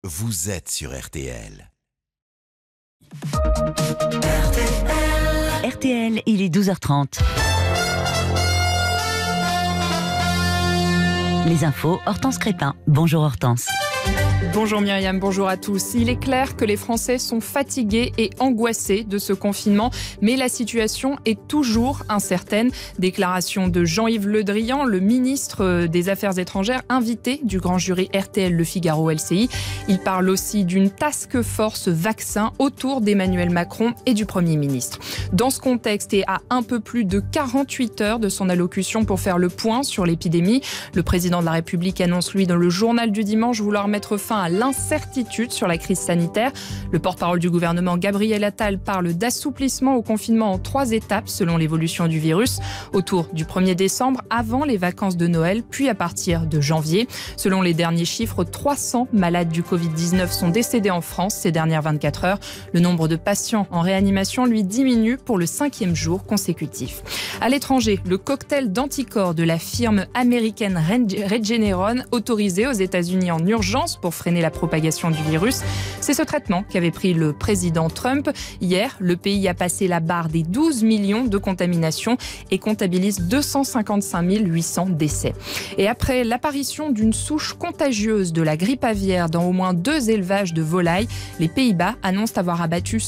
vous êtes sur RTL. RTL, il est 12h30. Les infos, Hortense Crépin. Bonjour Hortense. Bonjour Myriam, bonjour à tous. Il est clair que les Français sont fatigués et angoissés de ce confinement, mais la situation est toujours incertaine. Déclaration de Jean-Yves Le Drian, le ministre des Affaires étrangères, invité du grand jury RTL Le Figaro LCI. Il parle aussi d'une task force vaccin autour d'Emmanuel Macron et du Premier ministre. Dans ce contexte et à un peu plus de 48 heures de son allocution pour faire le point sur l'épidémie, le président de la République annonce, lui, dans le journal du dimanche, vouloir mettre fin à l'incertitude sur la crise sanitaire. Le porte-parole du gouvernement, Gabriel Attal, parle d'assouplissement au confinement en 3 étapes selon l'évolution du virus. Autour du 1er décembre, avant les vacances de Noël, puis à partir de janvier. Selon les derniers chiffres, 300 malades du Covid-19 sont décédés en France ces dernières 24 heures. Le nombre de patients en réanimation, lui, diminue pour le 5e jour consécutif. À l'étranger, le cocktail d'anticorps de la firme américaine Regeneron, autorisé aux États-Unis en urgence pour freiner la propagation du virus. C'est ce traitement qu'avait pris le président Trump. Hier, le pays a passé la barre des 12 millions de contaminations et comptabilise 255 800 décès. Et après l'apparition d'une souche contagieuse de la grippe aviaire dans au moins 2 élevages de volailles, les Pays-Bas annoncent avoir abattu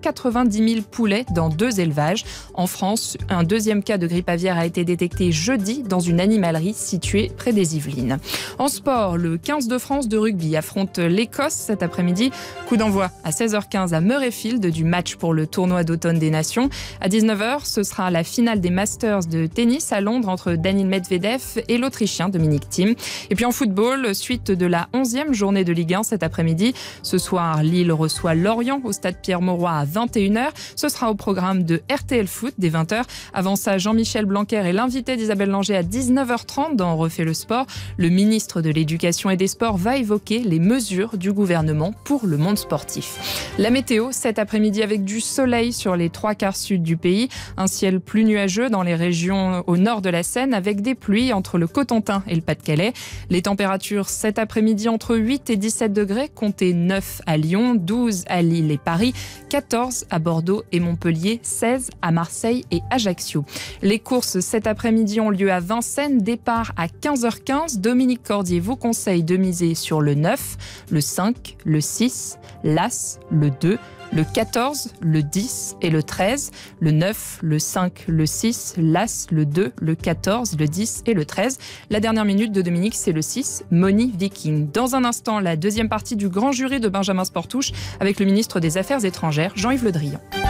190 000 poulets dans 2 élevages. En France, un 2e cas de grippe aviaire a été détecté jeudi dans une animalerie située près des Yvelines. En sport, le 15 de France de rugby affronte l'Écosse cet après-midi. Coup d'envoi à 16h15 à Murrayfield du match pour le tournoi d'automne des Nations. À 19h, ce sera la finale des Masters de tennis à Londres entre Daniil Medvedev et l'Autrichien Dominic Thiem. Et puis en football, suite de la 11e journée de Ligue 1 cet après-midi. Ce soir, Lille reçoit Lorient au stade Pierre-Mauroy à 21h. Ce sera au programme de RTL Foot dès 20h. Avant ça, Jean-Michel Blanquer est l'invité d'Isabelle Langer à 19h30 dans On refait le sport. Le ministre de l'Éducation et des Sports va évoquer les mesures du gouvernement pour le monde sportif. La météo cet après-midi avec du soleil sur les 3/4 sud du pays. Un ciel plus nuageux dans les régions au nord de la Seine avec des pluies entre le Cotentin et le Pas-de-Calais. Les températures cet après-midi entre 8 et 17 degrés, comptez 9 à Lyon, 12 à Lille et Paris, 14 à Bordeaux et Montpellier, 16 à Marseille et Ajaccio. Les courses cet après-midi ont lieu à Vincennes, départ à 15h15. Dominique Cordier vous conseille de miser sur le 9, le 5, le 6, l'As, le 2, le 14, le 10 et le 13, le 9, le 5, le 6, l'As, le 2, le 14, le 10 et le 13. La dernière minute de Dominique, c'est le 6, Money Viking. Dans un instant, la 2e partie du grand jury de Benjamin Sportouche avec le ministre des Affaires étrangères, Jean-Yves Le Drian.